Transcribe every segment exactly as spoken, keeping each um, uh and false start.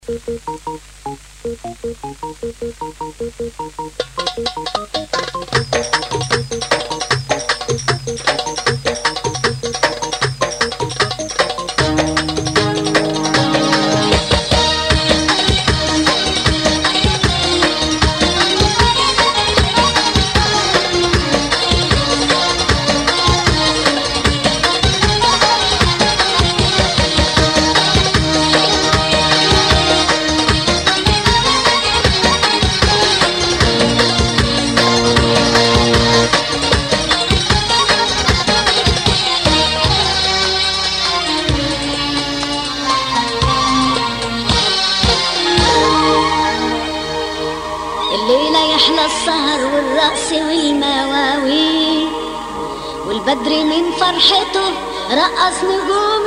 أحلى السهر والرقص والمواويل، والبدر من فرحته رقص نجوم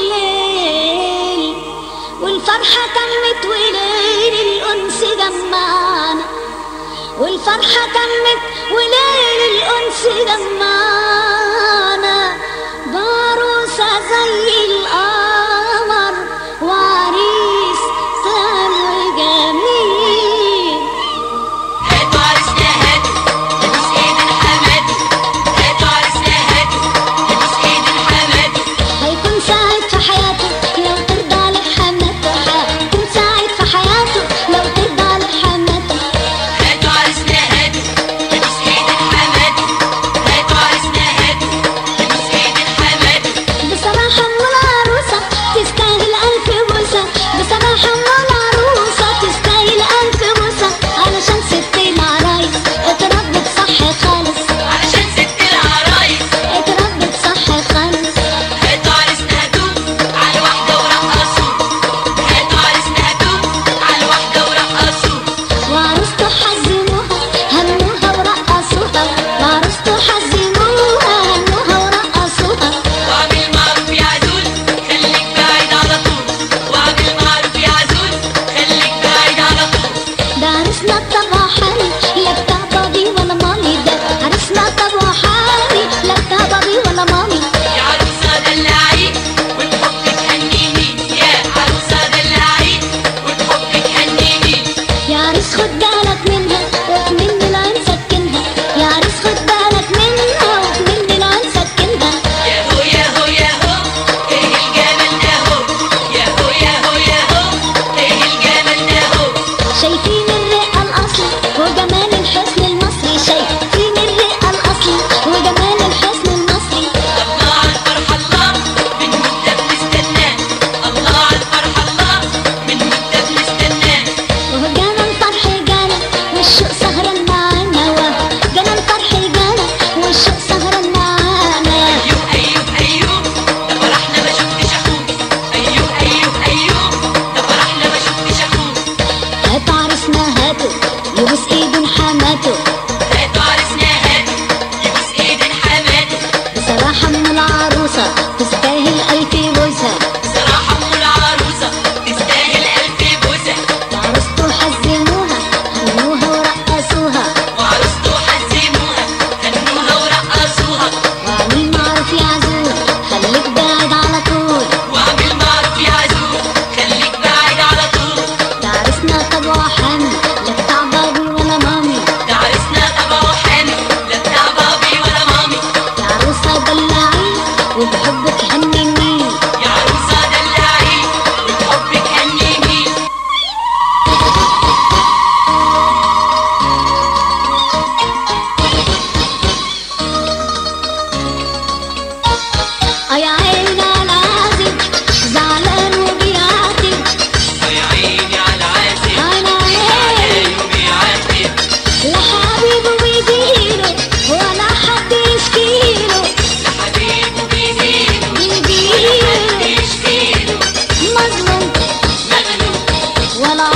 الليل، والفرحة تمت وليل الأنس جمعنا، والفرحة تمت وليل الأنس جمعنا، بعروسة زي القمر وعريس سام وجميل. هاتوا عرسنا هاتوا نبوس ايد الحماد، هاتوا عرسنا هاتوا نبوس ايد الحماد. هيكون سعيد في حياته لو ترضى لحماته، هيكون سعيد في حياته لو ترضى لحماته. هاتوا عرسنا هاتوا نبوس ايد الحماد، هاتوا عرسنا هاتوا نبوس ايد الحماد. بصراحة أم العروسة تستاهل ألف بوسة، بصراحة أم العروسة تستاهل ألف بوسة، علشان ست العرايس اتربت صح خالص، علشان ست العرايس اتربت صح خالص. هاتوا عرسنا هاتوا على واحدة ورقصوا، هاتوا عرسنا هاتوا على واحدة ورقصوا. وعروسته حزموها هنوها ورقصوها، وعروسته حزموها هنوها ورقصوها. واعمل معروف يا عزول خليك بعيد على طول، واعمل معروف يا عزول خليك بعيد على طول. ده عرسنا طبعه حالي لا بتاع بابي ولا مامي، ده عرسنا طبعه حالي لا بتاع بابي ولا مامي. يا عروسة دلعي وبحبك هنيني، يا عروسة دلعي وبحبك هنيني. يا عريس خد بالك منها وكمن العين سكنها، يا عريس خد بالك منها وكمن العين سكنها. يا هو يا هو يا هو ايه الجمال ده هو، يا هو يا هو يا هو ايه الجمال ده هو. شايفين الرقة الأصلي وجمال الحسن المصري، شايفين الرقة الأصلي وجمال الحسن المصري. الله على الفرح الله من مدة بنستناه، الله على الفرح الله من مدة بنستناه. وهو جانا الفرح جانا والشوق سهران معانا، وهو جانا الفرح جانا والشوق سهران معانا. أيوه أيوه أيوه ده فرحنا ما شفتش أخوه، أيوه أيوه أيوه ده فرحنا ما شفتش أخوه. هاتوا عرسنا هاتوا يبوس ايد حماته، هاتوا عرسنا هاتوا يبوس إيد حماته. بصراحة أم العروسة تستاهل ألف بوسة، بصراحة أم العروسة تستاهل ألف بوسة. وعروسته حزموها هنوها ورقصوها، وعروسته حزموها هنوها ورقصوها. واعمل معروف يا عزوز خليك بعيد على طول، واعمل معروف يا عزوز خليك بعيد على طول. ده عرسنا طبعه حامي لا بتاع بابي ولا مامي، ده عرسنا طبعه حامي لا بتاع بابي ولا مامي. يا عروسة دلعي وبحبك هنيني. يا عروسة دلعي وبحبك هنيني. اه يا عيني على العازب زعلان وبيعاتب، يا عيني على العازب انا عيني زعلان وبيعاتب. لا حبيبه بيجيله ولا حد يشكيله، لا حبيبه بيجيله ولا بيجيله حد يشكيله. مظلوم مغلوب ولا